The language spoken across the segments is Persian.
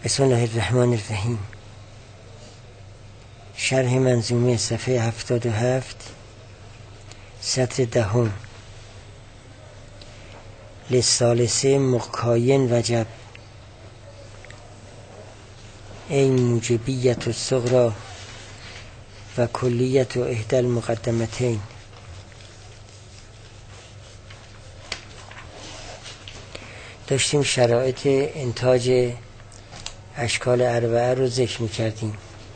بسم الله الرحمن الرحیم. شرح منظومه صفحه 77 سطر 10. للثالثه مقاین وجب ای موجبیت الصغری و کلیت احدی المقدمتین. داشتیم شرایط انتاج اشکال اربعه رو ذکر می‌کردیم.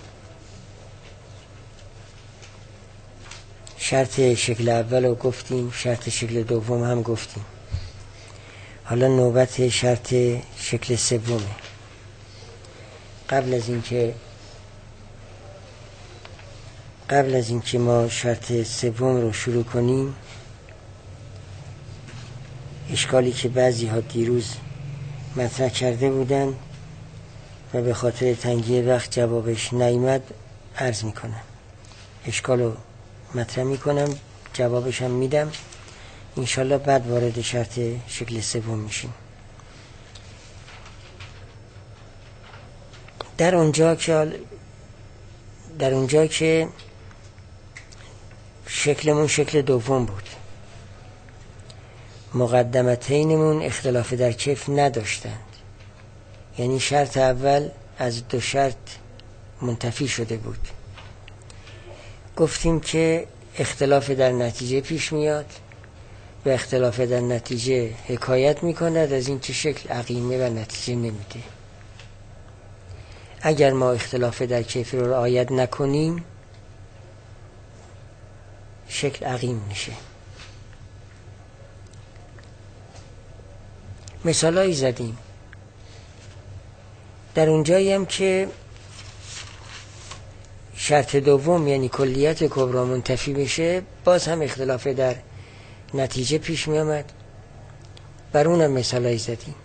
شرط شکل اول رو گفتیم، شرط شکل دوم هم گفتیم. حالا نوبت شرط شکل سومه. قبل از اینکه ما شرط سوم رو شروع کنیم، اشکالی که بعضی ها دیروز مطرح کرده بودن و به خاطر تنگی وقت جوابش نیامد عرض میکنم. اشکال رو مطرح میکنم، جوابش هم میدم، انشالله بعد وارد شرط شکل سوم میشیم. در اونجا که شکلمون شکل دوم بود، مقدمتینمون اختلاف در کیف نداشتند، یعنی شرط اول از دو شرط منتفی شده بود. گفتیم که اختلاف در نتیجه پیش میاد و اختلاف در نتیجه حکایت میکند از این که شکل عقیمه و نتیجه نمیده. اگر ما اختلاف در کیف رو رعایت نکنیم شکل عقیم میشه. مثالایی زدیم. در اونجایی هم که شرط دوم یعنی کلیت کبری منتفی بشه، باز هم اختلاف در نتیجه پیش می آمد. بر اونم مثالایی زدیم.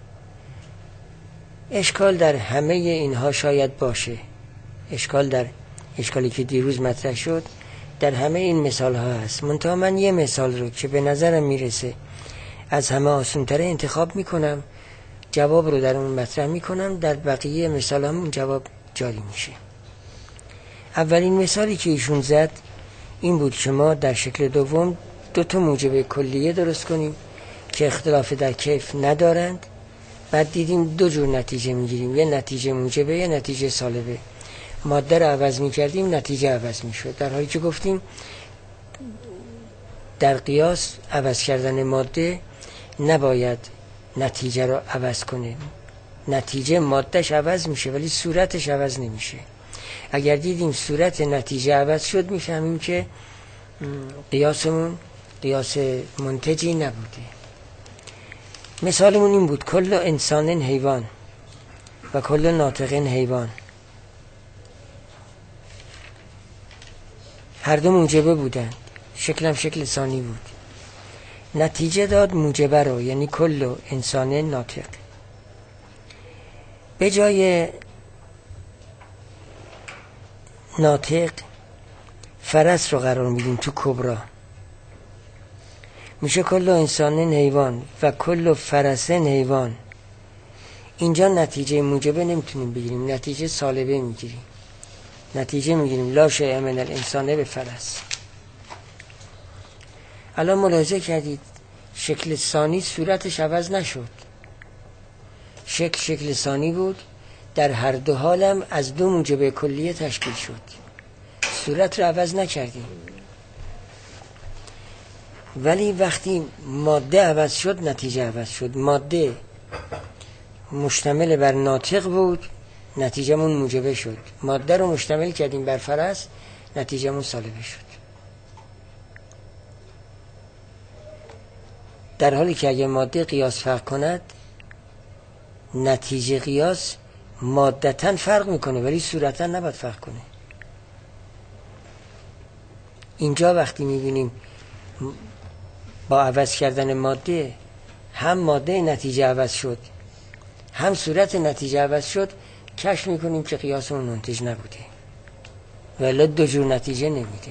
اشکال در همه اینها شاید باشه. اشکالی که دیروز مطرح شد در همه این مثال ها هست. منتها من یه مثال رو که به نظرم میرسه از همه آسان‌تر انتخاب میکنم، جواب رو در اون مطرح میکنم، در بقیه مثال هم اون جواب جاری میشه. اولین مثالی که ایشون زد این بود که ما در شکل دوم دو تا موجب کلیه درست کنیم که اختلاف در کیف ندارند. بعد دیدیم دو جور نتیجه میگیریم، یه نتیجه موجبه یه نتیجه سالبه. ماده رو عوض میکردیم نتیجه عوض میشد، در حالی که گفتیم در قیاس عوض کردن ماده نباید نتیجه رو عوض کنه. نتیجه مادهش عوض میشه ولی صورتش عوض نمیشه. اگر دیدیم صورت نتیجه عوض شد میفهمیم که قیاسمون قیاس منتجی نبوده. مثالمون این بود: کل انسان حیوان و کل ناطق حیوان. هر دو موجبه بودن، شکلم شکل ثانی بود. نتیجه داد موجبه رو، یعنی کل انسان ناطق. به جای ناطق فرس رو قرار میدیم تو کبرا، میشه کل انسان حیوان و کل فرس حیوان. اینجا نتیجه موجبه نمیتونیم بگیریم، نتیجه سالبه میگیریم. نتیجه میگیریم لا شیء من الانسان به فرس. الان ملاحظه کردید شکل ثانی صورتش عوض نشد. شکل ثانی بود، در هر دو حالم از دو موجب کلیه تشکیل شد، صورت رو عوض نکردیم. ولی وقتی ماده عوض شد نتیجه عوض شد. ماده مشتمل بر ناطق بود، نتیجهمون موجبه شد. ماده رو مشتمل کردیم بر فرس، نتیجهمون سالبه شد. در حالی که اگه ماده قیاس فرق کند نتیجه قیاس مادتاً فرق میکنه ولی صورتاً نباید فرق کنه. اینجا وقتی میبینیم با عوض کردن ماده هم ماده نتیجه عوض شد هم صورت نتیجه عوض شد، کشف میکنیم که قیاس اون منتج نبوده ولی دو جور نتیجه نمیده.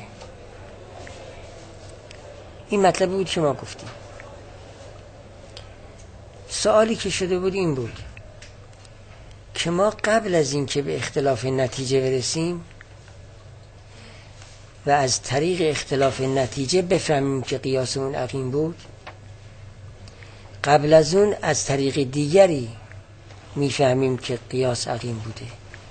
این مطلب بود که ما گفتیم. سوالی که شده بود این بود که ما قبل از این که به اختلاف نتیجه برسیم و از طریق اختلاف نتیجه بفهمیم که قیاسمون عقیم بود، قبل از اون از طریق دیگری میفهمیم که قیاس عقیم بوده.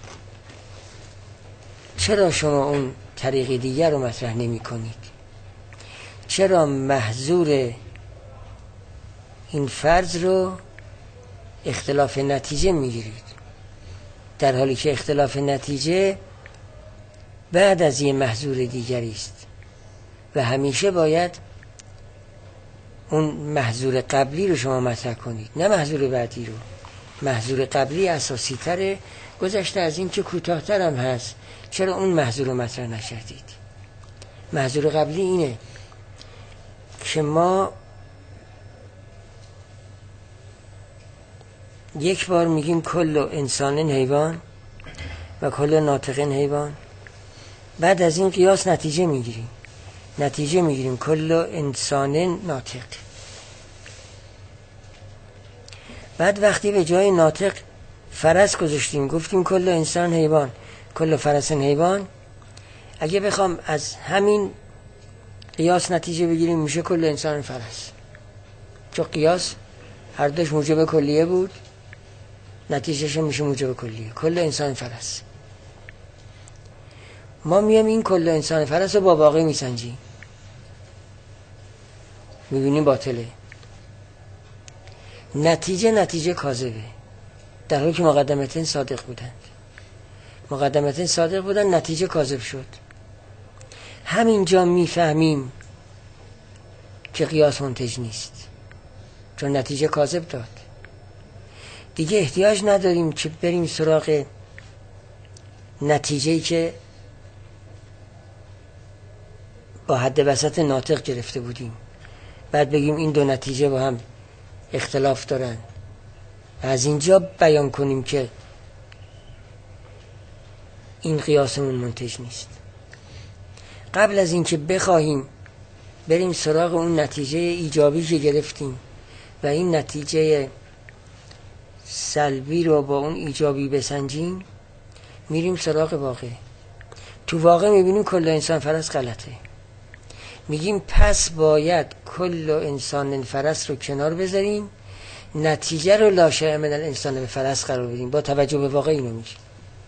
چرا شما اون طریق دیگر رو مطرح نمی کنید؟ چرا محظور این فرض رو اختلاف نتیجه میگیرید، در حالی که اختلاف نتیجه بعد از یه محظور دیگری است و همیشه باید اون محظور قبلی رو شما مطرح کنید، نه محظور بعدی رو. محظور قبلی اساسی تره، گذشته از این که کوتاه‌تر هم هست. چرا اون محظور رو مطرح نکردید؟ محظور قبلی اینه که ما یک بار میگیم کل انسان حیوان و کل ناطق حیوان، بعد از این قیاس نتیجه میگیریم کل انسان ناطق. بعد وقتی به جای ناطق فرس گذاشتیم، گفتیم کل انسان حیوان، کل فرس حیوان، اگه بخوام از همین قیاس نتیجه بگیریم میشه کل انسان فرس، چون قیاس هر دوش موجب کلیه بود، نتیجهش میشه موجب کلیه، کل انسان فرس. ما میام این کل انسان فرس رو با واقع میسنجیم، میبینیم باطله، نتیجه کاذبه، در حالی که مقدمتین صادق بودند، نتیجه کاذب شد. همینجا میفهمیم که قیاس منتج نیست، چون نتیجه کاذب داد. دیگه احتیاج نداریم که بریم سراغ نتیجه‌ای که با حد وسط ناطق گرفته بودیم، بعد بگیم این دو نتیجه با هم اختلاف دارن، از اینجا بیان کنیم که این قیاسمون منتج نیست. قبل از اینکه بخواهیم بریم سراغ اون نتیجه ایجابی که گرفتیم و این نتیجه سلبی رو با اون ایجابی بسنجیم، میریم سراغ واقع. تو واقع میبینیم کل انسان فرس غلطه، میگیم پس باید کل انسان فرس رو کنار بذاریم، نتیجه رو لا شیء من الانسان به فرس قرار بدیم، با توجه به واقع اینو میگیم.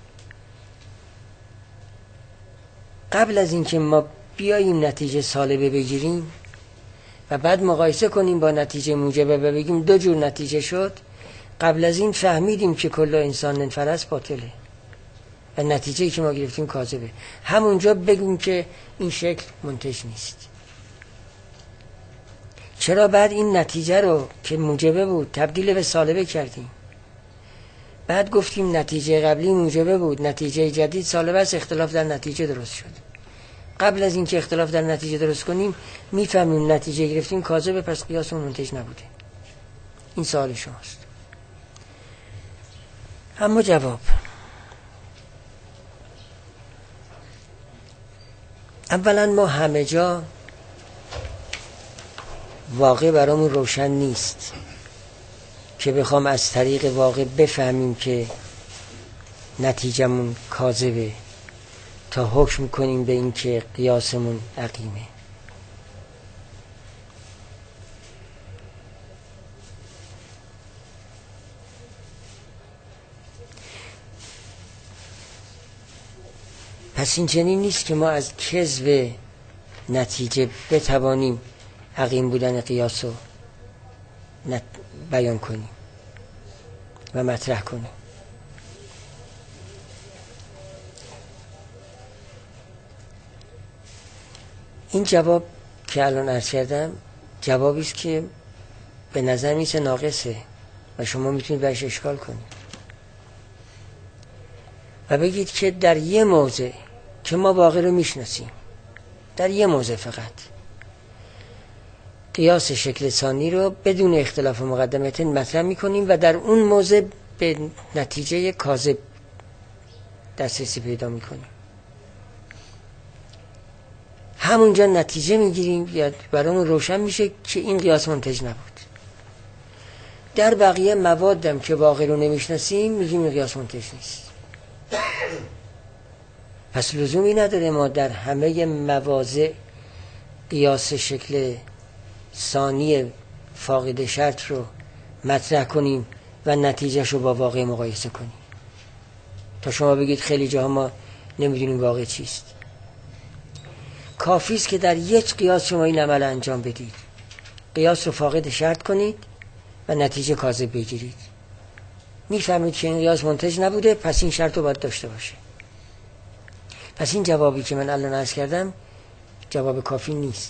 قبل از اینکه ما بیاییم نتیجه سالبه بگیریم و بعد مقایسه کنیم با نتیجه موجبه و بگیم دو جور نتیجه شد، قبل از این فهمیدیم که کل انسان فرس باطله و نتیجه‌ای که ما گرفتیم کاذبه، همونجا بگیم که این شکل منتج نیست. چرا بعد این نتیجه رو که موجبه بود تبدیل به سالبه کردیم؟ بعد گفتیم نتیجه قبلی موجبه بود، نتیجه جدید سالبه است، اختلاف در نتیجه درست شد. قبل از اینکه اختلاف در نتیجه درست کنیم میفهمیم نتیجه گرفتیم کاذبه، پس قیاس منتج نبوده. این سوال شماست. اما جواب، اولا ما همه جا واقع برامون روشن نیست که بخوام از طریق واقع بفهمیم که نتیجمون کاذبه تا حکم کنیم به این که قیاسمون عقیمه. پس این چنین نیست که ما از کذب نتیجه بتوانیم عقیم بودن قیاس رو بیان کنیم و مطرح کنیم. این جواب که الان عرض کردم جوابی است که به نظر میسه ناقصه و شما میتونید بهش اشکال کنید و بگید که در یه موضع که ما واقع رو میشناسیم، در یه موضع فقط قیاس شکل ثانی رو بدون اختلاف مقدمتین مطرح میکنیم و در اون موضع به نتیجه کاذب دسترسی پیدا میکنیم. همونجا نتیجه میگیریم یا برامون روشن میشه که این قیاس منتج نبود. در بقیه موادم که واقع رو نمیشناسیم میگیم این قیاس منتج نیست. پس لزومی نداره ما در همه مواضع قیاس شکل ثانی فاقد شرط رو مطرح کنیم و نتیجهش رو با واقع مقایسه کنیم. تا شما بگید خیلی جاها ما نمیدونیم واقع چیست. کافی است که در یک قیاس شما این عمل انجام بدید، قیاس رو فاقد شرط کنید و نتیجه کاذب بگیرید، میفهمید که این قیاس منتج نبوده، پس این شرط رو باید داشته باشه. پس این جوابی که من الان عرض کردم جواب کافی نیست.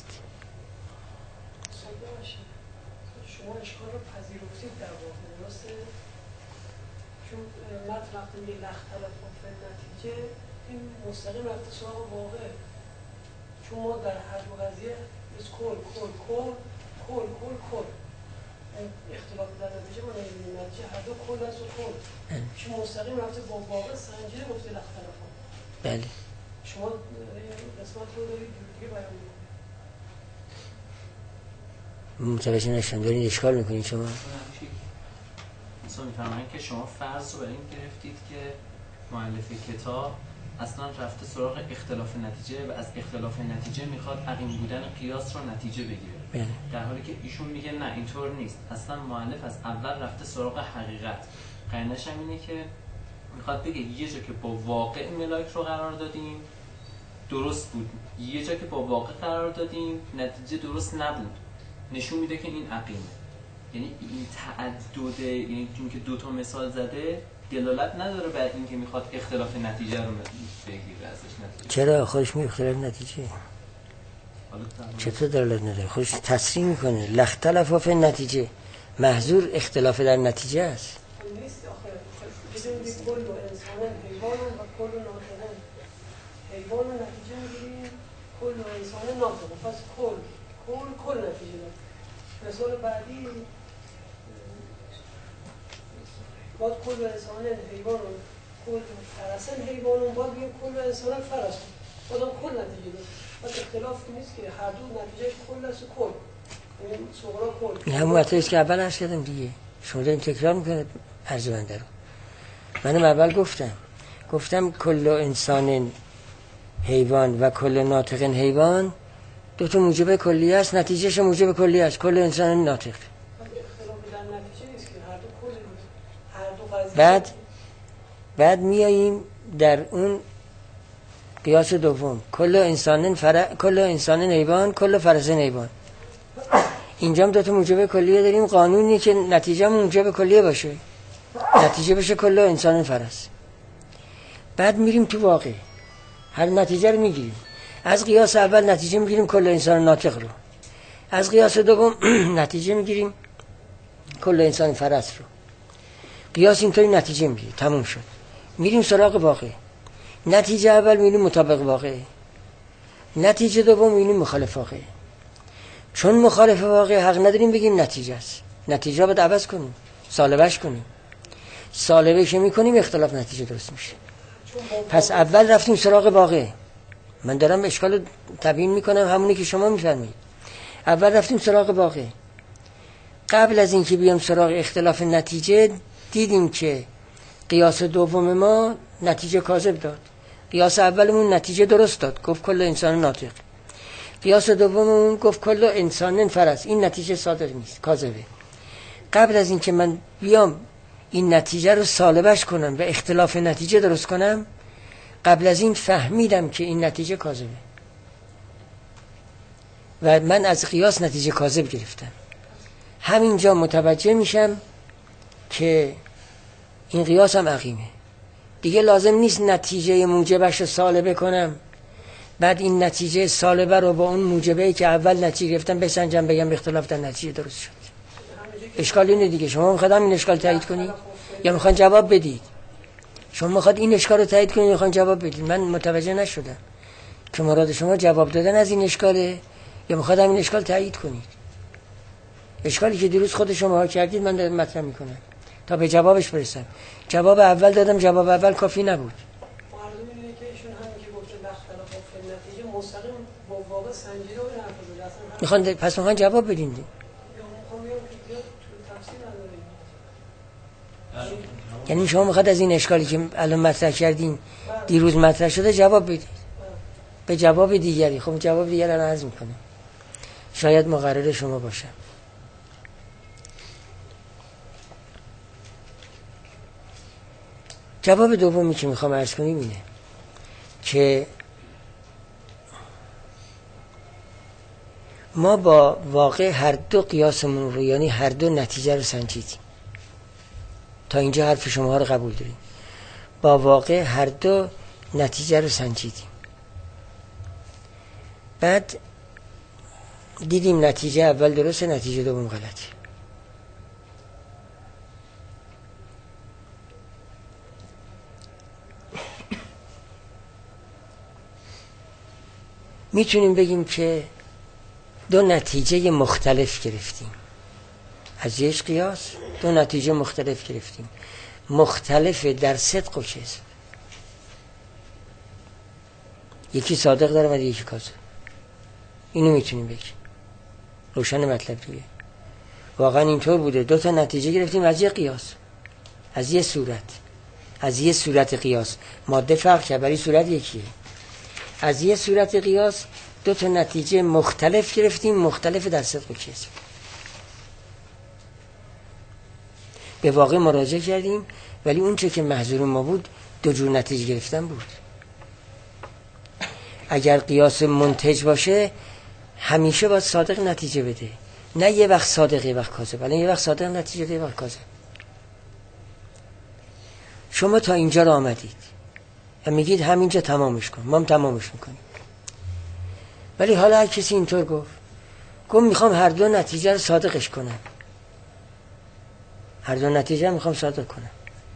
شما اشکال رو پذیرفتید در واقع، درسته؟ چون متن وقتی میگه اختلاف فی النتیجه، این مستقیم رفته سراغ واقع. چون ما در هر دو قضیه از کل اختلاف در نتیجه ما نمیدونیم، نتیجه هر دو کل است و کل. چون مستقیم رفته با واقع سنجیده گفته اختلاف. بله. شما قسمت رو دارید دیگه بیان میکنید. متوجه نشدم دارین اشکال میکنید شما؟ مثلا میفرمایید که شما فرض رو بر این گرفتید که مؤلف کتاب اصلا رفته سراغ اختلاف نتیجه و از اختلاف نتیجه میخواد عقیم بودن قیاس رو نتیجه بگیره. در حالی که ایشون میگه نه اینطور نیست، اصلا مؤلف از اول رفته سراغ حقیقت. قرینش هم اینه که میخواد بگه یه جا که با واقع ملاک رو قرار دادیم درست بود، یه جا که با واقع قرار دادیم نتیجه درست نبود، نشون میده که این عقیمه. یعنی این تعدد، یعنی چون که دو تا مثال زده دلالت نداره بر این که میخواد اختلاف نتیجه رو بگیره ازش. نتیجه چرا خودش میگه اختلاف نتیجه؟ چطور دلالت نداره؟ خودش تصریح میکنه اختلاف فی النتیجه، محظور اختلاف در نتیجه است. نیست آخه بدونید کل و انسان حیوان و کل و ناطقه. حیوان و نتیجه میگیریم، کل و انسان ناطقه. پس کل نتیجه داره. مثال بعدی باید کل و انسان حیوان و کل فرسن حیوان و باید بگیم کل و انسان فرسن. باید کل نتیجه داره. پس اختلاف نیست که هر دو نتیجه کل است و کل. این صغرا کل. این همون مطلبی است که اول عرض کردم دیگه. شما دارین تکرار میکنه عرض بنده رو. منم اول گفتم کل انسان حیوان و کل ناطق حیوان دو تا موجب کلی است، نتیجهش موجب کلی است، کل انسان ناطق. بعد میاییم در اون قیاس دوم، کل انسان حیوان کل فرس حیوان. اینجا هم دو تا موجب کلیه داریم، قانونی که نتیجه موجب کلیه باشه، نتیجه بشه کل انسان فرس. بعد میریم تو واقع، هر نتیجه رو میگیریم. از قیاس اول نتیجه میگیریم کل انسان ناطق رو، از قیاس دوم نتیجه میگیریم کل انسان فرس رو. قیاس اینطوری نتیجه میگیریم، تموم شد. میریم سراغ واقع. نتیجه اول میریم مطابق واقع، نتیجه دوم میریم مخالف واقع. چون مخالف واقع حق نداریم بگیم نتیجه است، نتیجه رو باید عوض کنیم، سالبش کنیم. سالبش میکنیم اختلاف نتیجه درست میشه. پس اول رفتیم سراغ واقع. من دارم اشکال تبیین میکنم، همونی که شما میفرمایید. اول رفتیم سراغ واقع. قبل از اینکه بیام سراغ اختلاف نتیجه دیدیم که قیاس دوم ما نتیجه کاذب داد، قیاس اولمون نتیجه درست داد، گفت کل انسان ناطق. قیاس دوممون گفت کل انسان فرس، این نتیجه صادق نیست، کاذبه. قبل از اینکه من بیام این نتیجه رو سالبش کنم و اختلاف نتیجه درست کنم، قبل از این فهمیدم که این نتیجه کاذبه و من از قیاس نتیجه کاذب گرفتم. همینجا متوجه میشم که این قیاس هم عقیمه. دیگه لازم نیست نتیجه موجبش رو سالبه کنم، بعد این نتیجه سالبه رو با اون موجبه که اول نتیجه گرفتم بسنجم، بگم اختلاف در نتیجه درست شد. اشکال اینه دیگه. شما میخواید این اشکال تایید کنید یا میخواید جواب بدید؟ شما میخواید این اشکال رو تایید کنید یا میخواید جواب بدید؟ من متوجه نشدم که مراد شما جواب دادن از این اشکاله یا میخواید این اشکال تایید کنید. اشکالی که دیروز خود شما کردید من دارم مطرح میکنم تا به جوابش برسم. جواب اول دادم، جواب اول کافی نبود. معلومه اینه که ایشون همین که گفته اختلاف فی النتیجه مستقیم با واقع سنجیده و حرف زده. میخوان پس میخوان جواب بدین. یعنی شما میخواد از این اشکالی که الان مطرح کردین دیروز مطرح شده جواب بدید به جواب دیگری. خب جواب دیگری رو عرض میکنم، شاید مقرر شما باشم. جواب دومی که میخوام عرض کنیم اینه که ما با واقع هر دو قیاسمون رو، یعنی هر دو نتیجه رو سنجیدیم. تا اینجا حرف شما رو قبول داریم. با واقع هر دو نتیجه رو سنجیدیم، بعد دیدیم نتیجه اول درسته، نتیجه دوم غلطه. میتونیم بگیم که دو نتیجه مختلف گرفتیم از یک قیاس، دو نتیجه مختلف گرفتیم، مختلف در صدق و کذب. یکی صادق داره و یکی کاذب. اینو میتونیم بگیم، روشن مطلب دیگه. واقعا اینطور بوده، دو تا نتیجه گرفتیم از یک قیاس، از یک صورت، از یک صورت قیاس. ماده فرق کرد ولی صورت یکیه. از یک صورت قیاس دو تا نتیجه مختلف گرفتیم، مختلف در صدق و کذب. به واقع مراجعه کردیم ولی اون چه که محضور ما بود دو جور نتیجه گرفتن بود. اگر قیاس منتج باشه همیشه باید صادق نتیجه بده، نه یه وقت صادق یه وقت کاذب، ولی یه وقت صادق نتیجه بده یه وقت کاذب. شما تا اینجا را آمدید و میگید همینجا تمامش کن، ما هم تمامش میکنیم. ولی حالا هر کسی اینطور گفت میخوام هر دو نتیجه رو صادقش کنم، هر دو نتیجه رو میخوام صادق کنم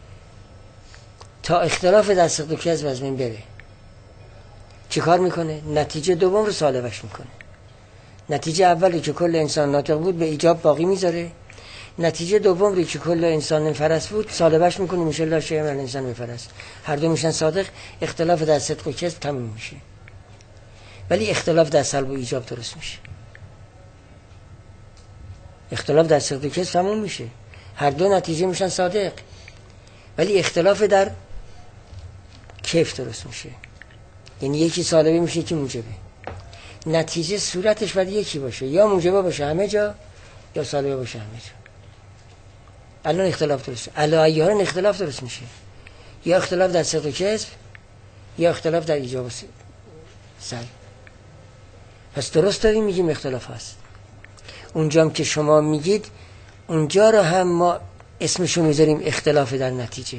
تا اختلاف در صدق و کذب از بین بره. چی کار میکنه؟ نتیجه دوم رو سالبش میکنه. نتیجه اولی که کل انسان ناطق بود به ایجاب باقی میذاره، نتیجه دوم رو که کل انسان فرس بود سالبش میکنه، میشه لا شیء من الانسان بفرس. هر دو میشن صادق، اختلاف در صدق و کذب تموم میشه. ولی اختلاف در سلب و ایجاب درست میشه. اختلاف در صدق و کذب تموم میشه، هر دو نتیجه میشن صادق، ولی اختلاف در کیف درست میشه. یعنی یکی سالبه میشه یکی موجبه. نتیجه صورتش باید یکی باشه، یا موجبه باشه همه جا یا سالبه باشه همه جا. الان اختلاف درست، الان اختلاف درست میشه، یا اختلاف در صدق و کذب یا اختلاف در ایجاب و سلب. پس درست داریم میگیم اختلاف هست. اونجا هم که شما میگید اونجا رو هم ما اسمشو میذاریم اختلاف در نتیجه.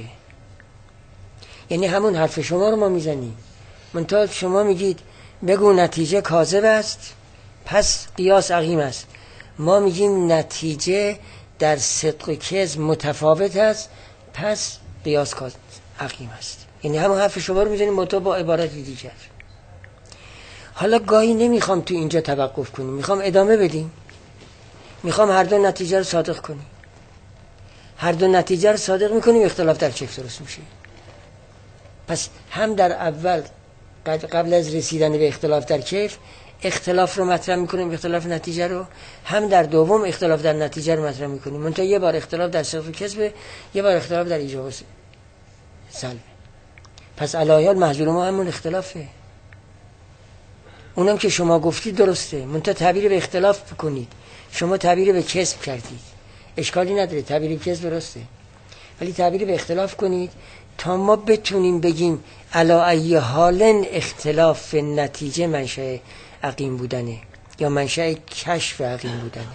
یعنی همون حرف شما رو ما میزنیم، منتها شما میگید بگو نتیجه کاذب است پس قیاس عقیم است. ما میگیم نتیجه در صدق و کذب متفاوت است پس قیاس عقیم است. یعنی همون حرف شما رو میزنیم منتها با عبارت دیگر. حالا گاهی نمیخوام تو اینجا توقف کنیم، میخوام ادامه بدیم، میخوام هر دو نتیجه رو صادق کنیم. هر دو نتیجه رو صادق میکنیم، اختلاف در کیف درست میشه. پس هم در اول قبل از رسیدن به اختلاف در کیف اختلاف رو مطرح میکنیم، اختلاف نتیجه رو، هم در دوم اختلاف در نتیجه رو مطرح میکنیم. منتها یه بار اختلاف در صدق و کذب، یه بار اختلاف در ایجاب و سلب. پس علایال محضور ما همون اختلافه. اونم که شما گفتید درسته، منتها تعبیر به اختلاف بکنید. شما تعبیر به کذب کردید، اشکالی نداره، تعبیر به کذب درسته، ولی تعبیر به اختلاف کنید تا ما بتونیم بگیم علا ای حال اختلاف نتیجه منشأ عقیم بودنه یا منشأ کشف عقیم بودنه.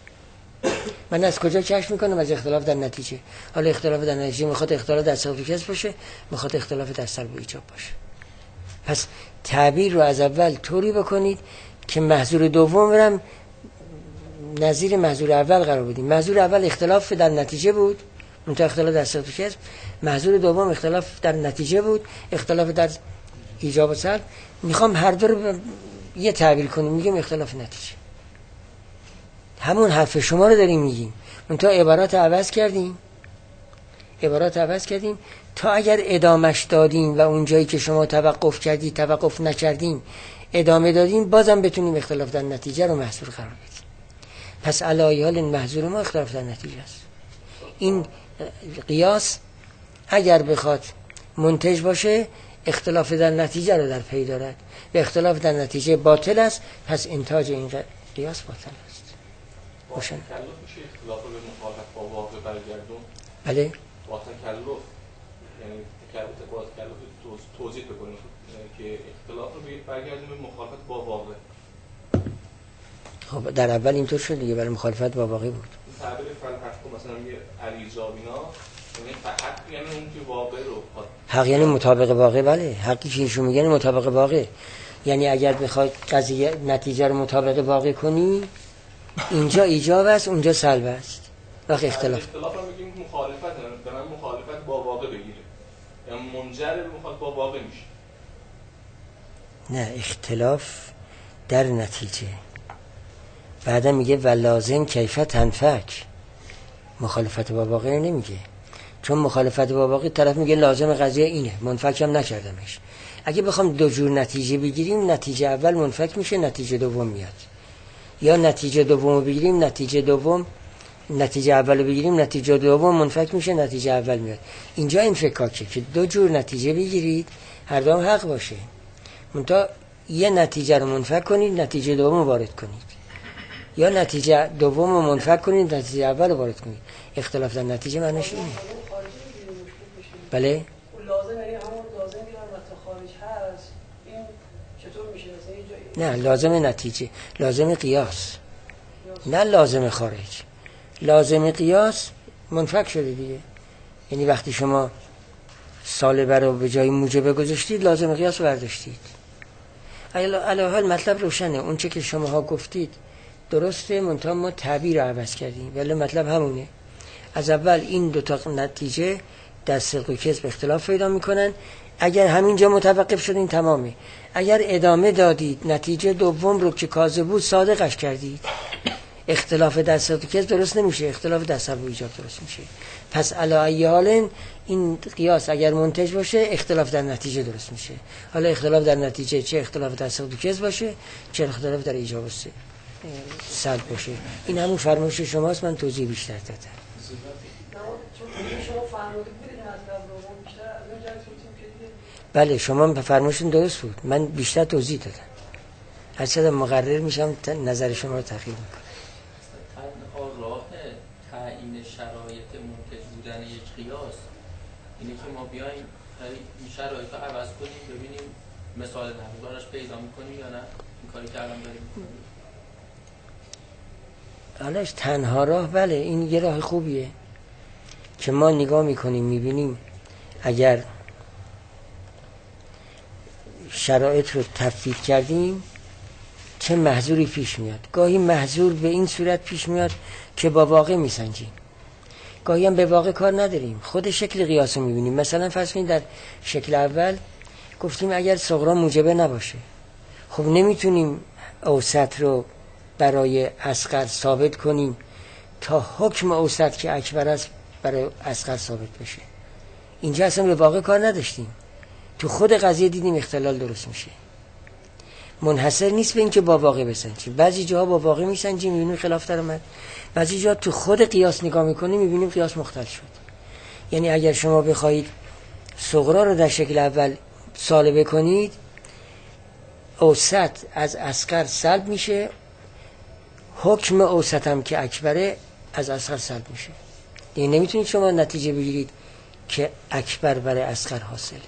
من از کجا کشف میکنم؟ از اختلاف در نتیجه. حالا اختلاف در نتیجه میخواد اختلاف در صدق و کذب باشه، میخواد اختلاف در سلب و ایجاب باشه. پس تعبیر رو از اول طوری بکنید که محضور دوم رو نظیر محضور اول قرار بدیم. محضور اول اختلاف در نتیجه بود، منتها اختلاف در صدق و کذب. محضور دوم اختلاف در نتیجه بود، اختلاف در ایجاب و سلب. میخوام هر دو رو یه تعبیر کنیم، میگیم اختلاف نتیجه. همون حرف شما رو داریم میگیم، منتها عبارات عوض کردیم تا اگر ادامش دادیم و اون جایی که شما توقف کردید توقف نکردیم ادامه دادیم، بازم بتونیم اختلاف در نتیجه رو محضور قرار بدیم. پس علایه حال محضور ما اختلاف در نتیجه است. این قیاس اگر بخواد منتج باشه اختلاف در نتیجه رو در پی دارد و اختلاف در نتیجه باطل است، پس انتاج این قیاس باطل است. روشن تکلف میشه اختلاف رو به مخالفت با واقع برگردون؟ بله با تکلف، یعنی تکلف توضیح بکنید که اختلاف رو برگردون به مخالفت با واقع. خب در اول اینطور شد دیگه، برای مخالفت با واقع بود. تعبیر فلسفه مثلا یه علی جابینا یعنی حق، یعنی اون که واقع رو حق یعنی مطابق واقع. بله حقی که ایشون میگن مطابق واقع، یعنی اگر بخوای قضیه نتیجه رو مطابق واقع کنی اینجا ایجاب است اونجا سلب است. وقت اختلاف رو میگیم مخالفت، به من مخالفت با واقع بگیره، یعنی منجر به مخالفت با واقع میشه. نه، اختلاف در نتیجه. بعدا میگه ولازم کیف تنفک، مخالفت با واقع نمیگه، چون مخالفت با واقع طرف میگه لازم قضیه اینه، منفک هم نکردمش. اگه بخوام دو جور نتیجه بگیریم، نتیجه اول منفک میشه، نتیجه دوم میاد. یا نتیجه دوم بگیریم، نتیجه اول بگیریم، نتیجه دوم منفک میشه، نتیجه اول میاد. اینجا این فکاکه که دو جور نتیجه بگیرید هر دوم حق باشه، منتها یه نتیجه رو منفک کنید نتیجه دوم وارد کنید، یا نتیجه دوم رو منفک کنید نتیجه اول رو وارد کنید. اختلاف در نتیجه معنیش اینه. بله لازم یعنی همون لازم بیان وقت خارج هست، این چطور میشه؟ مثلا نه، لازم نتیجه، لازم قیاس، نه لازم خارج. لازم قیاس منفک شده دیگه، یعنی وقتی شما سالبه رو به جای موجبه گذاشتید لازم قیاس رو برداشتید. علاوه حال مطلب روشنه، اون چه که شماها گفتید درسته، منتها ما تعبیر رو عوض کردیم، ولی مطلب همونه. از اول این دو تا نتیجه در صدق و کذب اختلاف پیدا میکنن. اگر همینجا متوقف شدین تمامه. اگر ادامه دادید نتیجه دوم رو که کاذب بود صادقش کردید، اختلاف در صدق و کذب درست نمیشه، اختلاف در سلب و ایجاب درست میشه. پس علی ای حال این قیاس اگر منتج باشه اختلاف در نتیجه درست میشه. حالا اختلاف در نتیجه چه اختلاف در صدق و کذب باشه، چه اختلاف در ایجاب و سلب باشه، این همون فرمایش شماست، من توضیح بیشتر دادم. شما فرمودید برید مطلب رو بیشتر از اون جایی که بله شما فرمایشتون درست بود، من بیشتر توضیح دادم. هرچند مقرر میشم نظر شما رو تغییر میکنم. تنها راه تعیین شرایط منتج بودن یک قیاس اینه که ما بیایم این شرایط رو عوض کنیم، ببینیم مثال نمودارش پیدا میکنیم یا نه. این کاری که الان داریم میکنیم حالش تنها راه، بله این یه راه خوبیه که ما نگاه میکنیم میبینیم اگر شرایط رو تفویض کردیم چه محظوری پیش میاد. گاهی محظور به این صورت پیش میاد که با واقع میسنجیم، گاهی هم به واقع کار نداریم، خود شکل قیاس رو میبینیم. مثلا فرض کنید در شکل اول گفتیم اگر صغرا موجبه نباشه، خب نمیتونیم اوسط رو برای اصغر ثابت کنیم تا حکم اوسط که اکبر است برای اصغر ثابت بشه. اینجا اصلا به واقع کار نداشتیم، تو خود قضیه دیدیم اختلال درست میشه. منحصر نیست به این که با واقع بسنجیم، بعضی جاها با واقع میسنجیم میبینیم خلاف در اومد، بعضی جاها تو خود قیاس نگاه میکنیم میبینیم قیاس مختل شد. یعنی اگر شما بخواید صغرا رو در شکل اول سالبه کنید، اوسط از اصغر سلب میشه، حکم اوسط هم که اکبره از اصغر سلب میشه. دیگه نمیتونید شما نتیجه بگیرید که اکبر برای اصغر حاصله.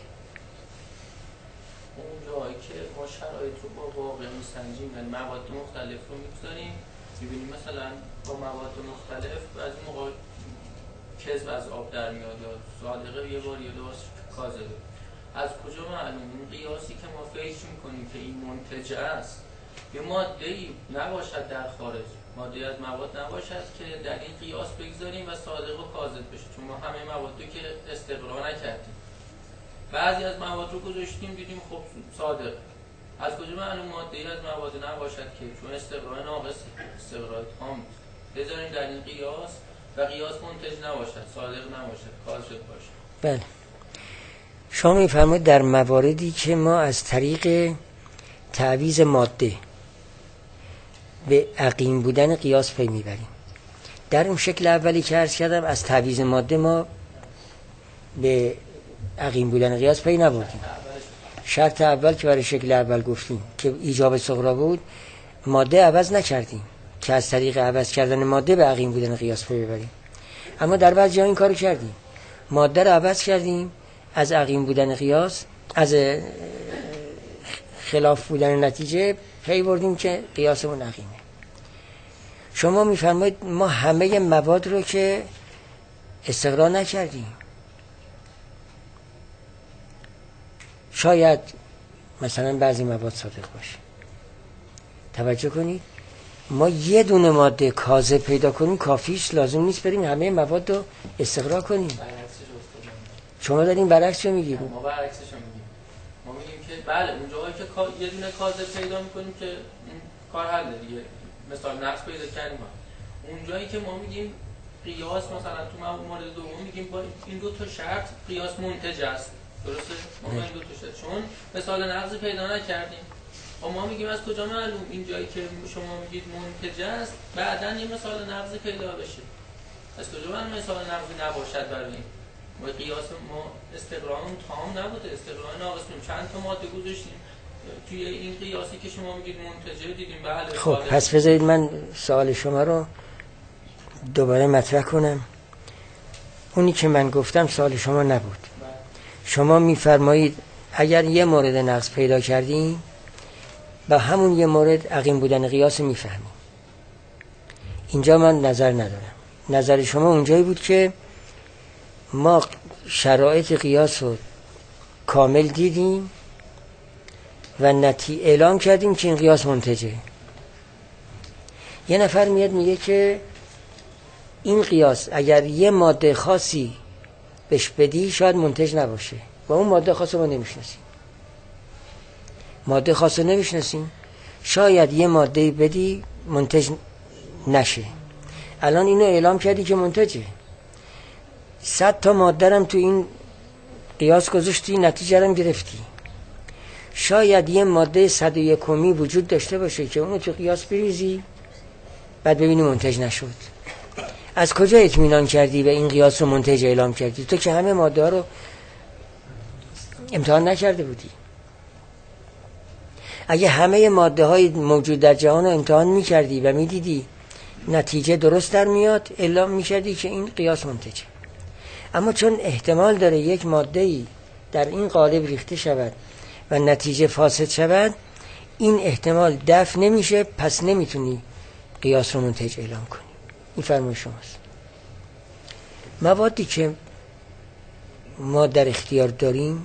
اون جایی که ما شرایط رو با واقع میسنجیم، یعنی مواد مختلف رو میگذاریم، میبینیم مثلا با مواد مختلف بعضی موقع کذب از آب در میاد یا صادقه یه بار یه دوست کاذبه. از کجا معلوم این قیاسی که ما فکر میکنیم که این منتج است یه ماده‌ای نباشد در خارج، ماده‌ای از مواد نباشد که در این قیاس بگذاریم و صادق و کاذب بشه، چون ما همه مواد رو که استقرا نکردیم، بعضی از مواد رو گذاشتیم دیدیم خب صادق. از کجا معلوم ماده‌ای از مواد نباشد که چون استقرا ناقص، استقرا تام بذاریم در این قیاس و قیاس منتج نباشد، صادق نباشد، کاذب باشه. بله شما میفرمایید در مواردی که ما از طریق تعویض ماده به عقیم بودن قیاس پی میبریم. در اون شکل اولی که عرض کردم از تعویض ماده ما به عقیم بودن قیاس پی نبردیم. شرط اول که برای شکل اول گفتیم که ایجاب صغرا بود، ماده عوض نکردیم که از طریق عوض کردن ماده به عقیم بودن قیاس پی ببریم. اما در بعضی جا این کارو کردیم، ماده رو عوض کردیم، از عقیم بودن قیاس، از خلاف بودن نتیجه پی بردیم که قیاسمون عقیمه. شما میفرمایید ما همه مواد رو که استقرا نکردیم. شاید مثلا بعضی مواد صادق باشه. توجه کنید، ما یه دونه ماده کاذب پیدا کنیم کافیش، لازم نیست بریم همه مواد رو استقرا کنیم. شما دارین برعکس رو میگید. ما برعکسش رو میگیم. ما میگیم که بله اون جایی که یه دونه کاذب پیدا میکنیم که این کار حل دیگه، مثلا نقص پیدا کردیم. اون جایی که ما میگیم قیاس، مثلا تو مورد دوم میگیم با این دو تا شرط قیاس منتج است. درسته؟ ما این دو تا شرط چون مثال نقض پیدا نکردیم. ما میگیم از کجا معلوم این جایی که شما میگید منتج است بعداً یه مثال نقض پیدا بشه؟ از کجا معلوم مثال نقضی نباشد برای این؟ ما قیاس ما استقرارمون تام نبوده، استقرار ناقص بود. چند تا ماده گذاشتیم توی این قیاسی که شما میگید منتجه، دیدیم بله. خب پس بذارید من سوال شما رو دوباره مطرح کنم. اونی که من گفتم سوال شما نبود. شما میفرمایید اگر یه مورد نقص پیدا کردیم با همون یه مورد عقیم بودن قیاس میفهمیم. اینجا من نظر ندارم. نظر شما اونجایی بود که ما شرایط قیاس رو کامل دیدیم و اعلام کردیم که این قیاس منتجه. یه نفر میاد میگه که این قیاس اگر یه ماده خاصی بهش بدی شاید منتج نباشه و اون ماده خاص رو ما نمیشناسیم. ماده خاص رو نمیشناسیم، شاید یه ماده بدی منتج نشه. الان اینو اعلام کردی که منتجه. 100 تا ماده رم تو این قیاس گذاشتی، نتیجه رم گرفتی. شاید یه ماده 101 وجود داشته باشه که اونو تو قیاس بریزی بعد ببینی منتج نشد. از کجا اطمینان کردی و این قیاس رو منتج اعلام کردی؟ تو که همه ماده ها رو امتحان نکرده بودی. اگه همه ماده های موجود در جهان رو امتحان میکردی و میدیدی نتیجه درست در میاد، اعلام میکردی که این قیاس منتجه. اما چون احتمال داره یک ماده‌ای در این قالب ریخته شود و نتیجه فاسد شود، این احتمال دفع نمیشه، پس نمیتونی قیاس رو منتج اعلام کنی. این فرمای شماست. موادی که ما در اختیار داریم،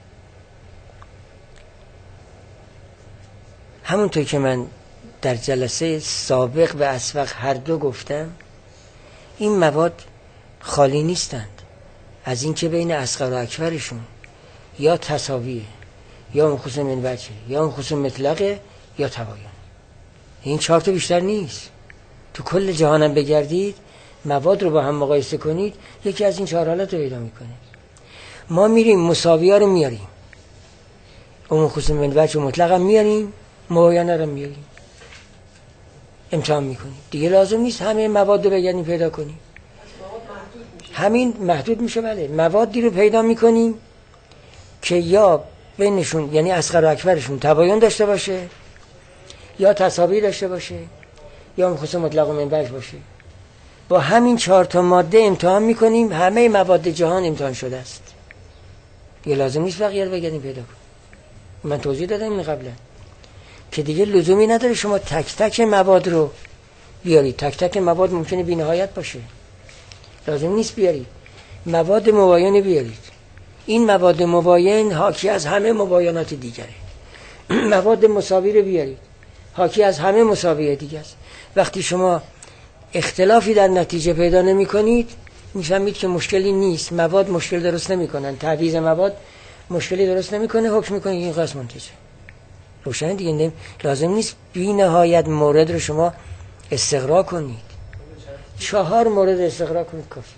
همونطور که من در جلسه سابق و اسبق هر دو گفتم، این مواد خالی نیستند از این که بین اصغر و اکبرشون یا تساویه یا منقوص من وجه یا منقوص مطلقه یا تباین. این 4 تا بیشتر نیست. تو کل جهانم بگردید مواد رو با هم مقایسه کنید، یکی از این 4 حالت رو پیدا میکنید. ما میریم مساوی ها رو میاریم، اون منقوص من وجه و مطلق هم میاریم، مباینه رو میاریم، امتحان میکنیم. دیگه لازم نیست همه مواد رو بگردیم پیدا کنیم. همین محدود میشه. بله، موادی رو پیدا میکنیم که یا بینشون یعنی اصغر و اکبرشون تباین داشته باشه یا تساوی داشته باشه یا منقوص مطلق و من وجه باشه. با همین 4 تا ماده امتحان میکنیم، همه مواد جهان امتحان شده است. دیگه لازم نیست بقیه رو بگردیم پیدا کنیم. من توضیح دادم این قبلا که دیگه لزومی نداره شما تک تک مواد رو بیارید. تک تک مواد ممکنه بی نهایت باشه، لازم نیست بیارید. مواد مباین بیارید. این مواد مباین حاکی از همه مباینات دیگره. مواد مساوی رو بیارید، حاکی از همه مساوی دیگه است. وقتی شما اختلافی در نتیجه پیدا نمی کنید، میفهمید که مشکلی نیست. مواد مشکل درست نمی کنن، تعویض مواد مشکلی درست نمی کنه، حکم می کنید این قسم منتجه. روشن دیگه. لازم نیست بی نهایت مورد رو شما استقرا کنید. 4 مورد استقرا کنید کافیه.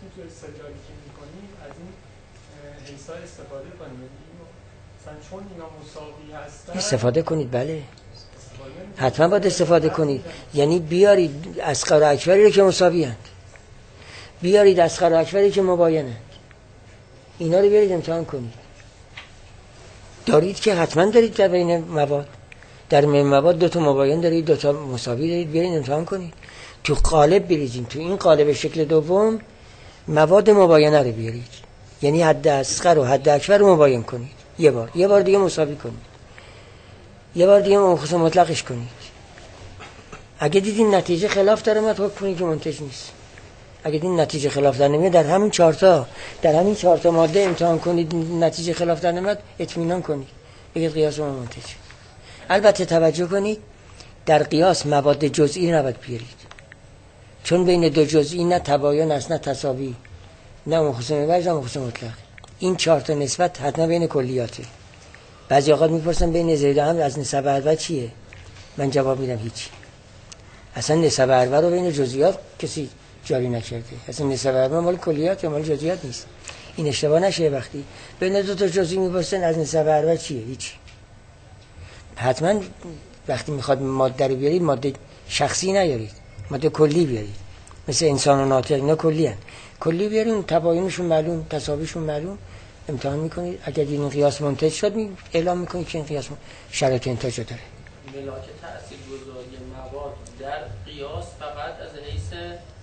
چون اینا مساوی هستن استفاده کنید. بله، حتما باید استفاده کنید. یعنی بیارید اصغر و اکبری رو که مساوی هستند، بیارید اصغر و اکبری که مباینند. اینا رو بیارید امتحان کنید. دارید که حتما دارید در بین مواد، در بین مواد 2 تا مباین دارید، 2 تا مساوی دارید، بیارید امتحان کنید. تو قالب بریزین، تو این قالب شکل دوم مواد مباینه رو بیارید، یعنی حد اصغر و حد اکبر رو مباین کنید. یه بار دیگه مساوی کنید، یه بار دیگه مخصوص مطلقش کنید. اگه دیدین نتیجه خلاف داره حکم کنید که منتج نیست. اگه دیدین نتیجه خلاف در نمیاد، در همین 4 تا ماده امتحان کنید، نتیجه خلاف در نمیاد، اطمینان کنید، بگید قیاس ما منتج. البته توجه کنید در قیاس مواد جزئی نباید بیارید، چون بین 2 جزئی نه تباین است، نه تساوی، نه مخصوص وجه، نه مخصوص مطلق. این 4 تا نسبت حتما بین کلیاته. بعضی اوقات میپرسن بین زید و عمرو از نسب اول چیه؟ من جواب میدم هیچی. اصلا نسب اول رو بین جزئیات کسی جاری نکرده. اصلا نسب اول مال کلیات یا مال جزئیات نیست. این اشتباه نشه. وقتی بین 2 تا جزئی میپرسن از نسب اول چیه؟ هیچی. حتما وقتی میخواد ماده رو بیارید، ماده شخصی نیارید، ماده کلی بیارید. مثل انسان و ناطق اینا کلی هستند. کلی بیارید، تباینشون معلوم، تساویشون معلوم، امتحان میکنید. اگر این قیاس منتج شد اعلام میکنید که این قیاس شرایط انتاج داره. ملاک تاثیرگذاری مواد در قیاس فقط از حیث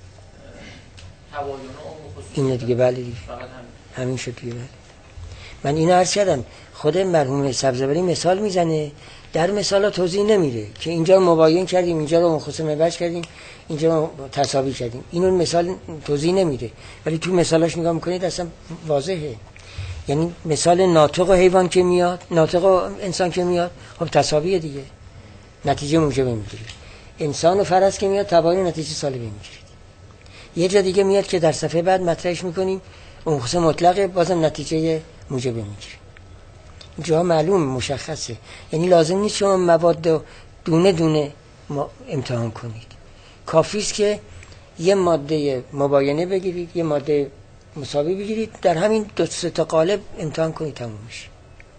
تباین و خصوصیت اینه دیگه. بله دیگه، همین شد دیگه. من اینو عرض کردم. خود مرحوم سبزواری مثال میزنه، در مثالا توضیح نمیره که اینجا مباین کردیم، اینجا رو مخصوص وجه کردیم، اینجا رو تساوی کردیم. اینو مثال توضیح نمیده، ولی تو مثالاش نگاه میکنید اصلا واضحه. یعنی مثال ناطق و حیوان که میاد، ناطق و انسان که میاد، خب تساویه دیگه، نتیجه موجبه میگیرید. انسان و فرس که میاد، تباین نتیجه سالبه میگیرید. یه جا دیگه میاد که در صفحه بعد مطرحش میکنیم، اون خصوص مطلقه، بازم نتیجه موجبه میگیرید. جا معلوم مشخصه. یعنی لازم نیست شما مواد دونه دونه امتحان کنید. کافی است که یه ماده مباینه بگیرید، یه ماده مساوی بگیرید، در همین 2 تا قالب امتحان کنید، تموم میشه.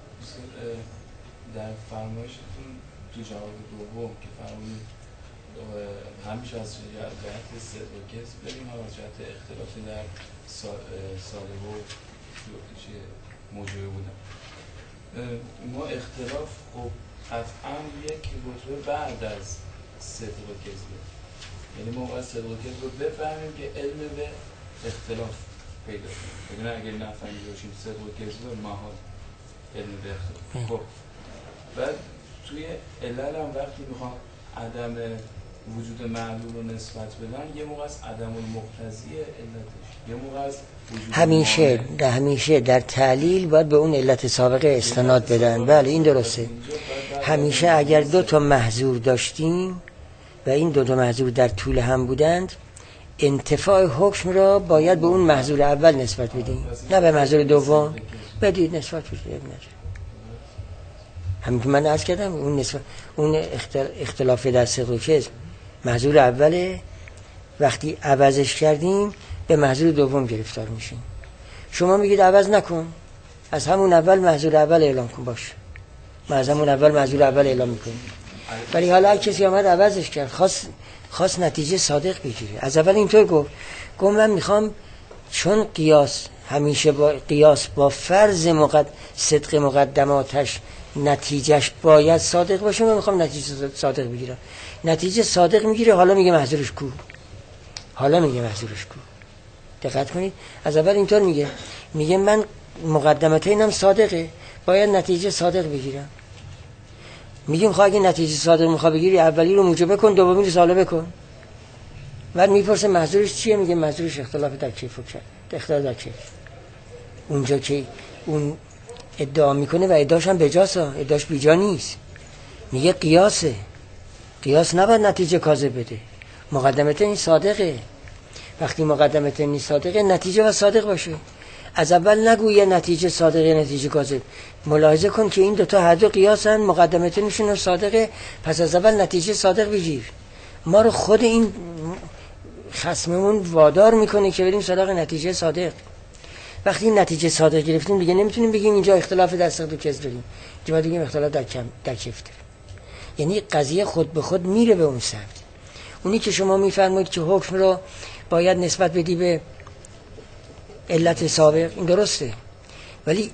در فرمایشتون تو جواب دوم که فرمودید همیشه از جهت صدق و کذب بریم، هم از جهت اختلافی در سالب و موجبه بودن. ما اختلاف خب قطعا یک رتبه بعد از صدق و کذب، یعنی ما باید صدق و کذب رو بفهمیم که علم به اختلاف پیدا کنیم. اگر نفهمیم باشیم صدق و کذب محال علم به اختلاف. خب بعد توی علل هم وقتی میخوام عدم وجود معلول رو نسبت بدن، یه موقع از عدم المقتضی علتش، یه موقع از همیشه در تعلیل باید به اون علت سابقه استناد بدن. بله این درسته. همیشه اگر 2 تا محظور داشتیم و این 2 تا محظور در طول هم بودند، انتفاع حکم را باید به اون محظور اول نسبت بدیم، نه به محظور دوم. بدید نسبت بدید. همین که من عرض کردم، اون اختلاف در صدق و کذب محظور اوله، وقتی عوضش کردیم به محظور دوم گرفتار میشیم. شما میگید عوض نکن، از همون اول محظور اول اعلام کن. باشه، ما از همون اول محظور اول اعلام میکنیم. ولی حالا کسی آمد عوضش کرد، خواست نتیجه صادق بگیره، از اول اینطور گفت من میخوام، چون همیشه قیاس با فرض صدق مقدماتش نتیجهش باید صادق باشه، من میخوام نتیجه صادق بگیرم. نتیجه صادق میگیره، حالا میگه محظورش کو. دقت کنید، از اول اینطور میگه من مقدمتینم صادقه، باید نتیجه صادق بگیرم. میگیم خب اگه نتیجه صادق میخوای بگیری، اولی رو موجبه کن، دومی رو سالبه کن. بعد میپرسه محظورش چیه؟ میگه محظورش اختلاف در کیف و اختلاف در کیف. اونجا که اون ادعا میکنه و ادعاش هم بجاسه، ادعاش بیجا نیست، میگه قیاسه. قیاس نباید نتیجه کاذب بده، مقدمت این صادقه. وقتی مقدمت این صادقه، نتیجه باید صادق باشه. از اول نگویه نتیجه صادقه نتیجه کاذب. ملاحظه کن که این 2 تا هر دو قیاسن، مقدمتشون صادقه، پس از اول نتیجه صادق بگیر. ما رو خود این خصممون وادار میکنه که بریم سراغ نتیجه صادق. وقتی این نتیجه صادق گرفتیم دیگه نمیتونیم بگیم اینجا اختلاف در صدق و کذب داریم، اینجا باید بگیم اختلاف در کیف داریم. یعنی قضیه خود به خود میره به اون سمت. اونی که شما میفرمایید که حکم رو باید نسبت بدی به علت سابق، این درسته، ولی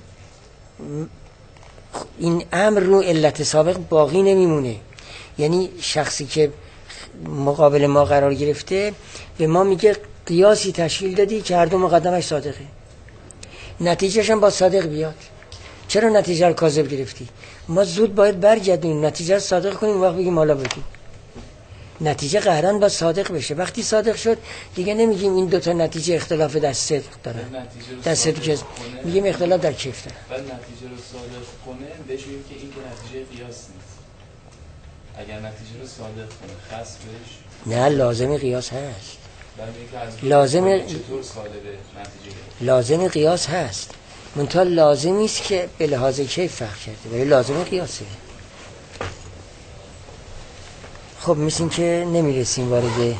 این امر رو علت سابق باقی نمیمونه. یعنی شخصی که مقابل ما قرار گرفته به ما میگه قیاسی تشکیل دادی که هر دو مقدمش صادقه، نتیجهش هم با صادق بیاد. چرا نتیجه رو کاذب گرفتی؟ ما زود باید برگردیم نتیجه رو صادق کنیم، وقت بگیم حالا بگیم. نتیجه قهرن با صادق بشه. وقتی صادق شد دیگه نمیگیم این دوتا نتیجه اختلاف در صدق دارن، در صدق که میگیم اختلاف در کیف دارن. بعد نتیجه رو صادق کنه بهش میگیم که این که نتیجه قیاس نیست. اگر نتیجه رو صادق کنه خاص بهش نه، لازم قیاس هست. لازم قیاس هست، منتها لازمی است که به لحاظ کیف فرق کرده، ولی لازم قیاسه. خب مثل که نمیرسیم وارد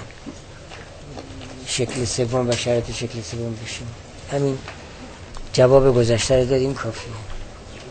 شکل سوم و شرط شکل سوم بشیم. همین جواب گذشته رو دادیم کافیه.